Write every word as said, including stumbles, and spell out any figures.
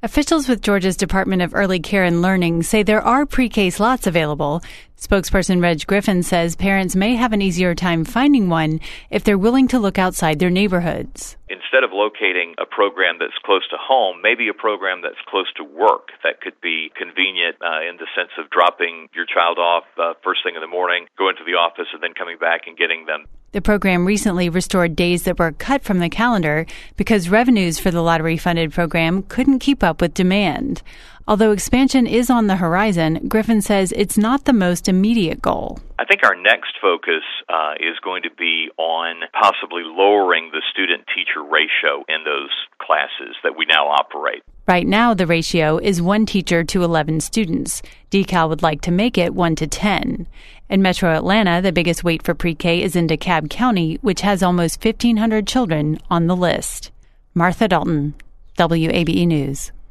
Officials with Georgia's Department of Early Care and Learning say there are pre-K slots available. Spokesperson Reg Griffin says parents may have an easier time finding one if they're willing to look outside their neighborhoods. Instead of locating a program that's close to home, maybe a program that's close to work that could be convenient uh, in the sense of dropping your child off uh, first thing in the morning, going to the office, and then coming back and getting them. The program recently restored days that were cut from the calendar because revenues for the lottery-funded program couldn't keep up with demand. Although expansion is on the horizon, Griffin says it's not the most immediate goal. I think our next focus uh, is going to be on possibly lowering the student-teacher ratio in those classes that we now operate. Right now, the ratio is one teacher to eleven students. D C A L would like to make it one to ten. In Metro Atlanta, the biggest wait for pre-K is in DeKalb County, which has almost fifteen hundred children on the list. Martha Dalton, W A B E News.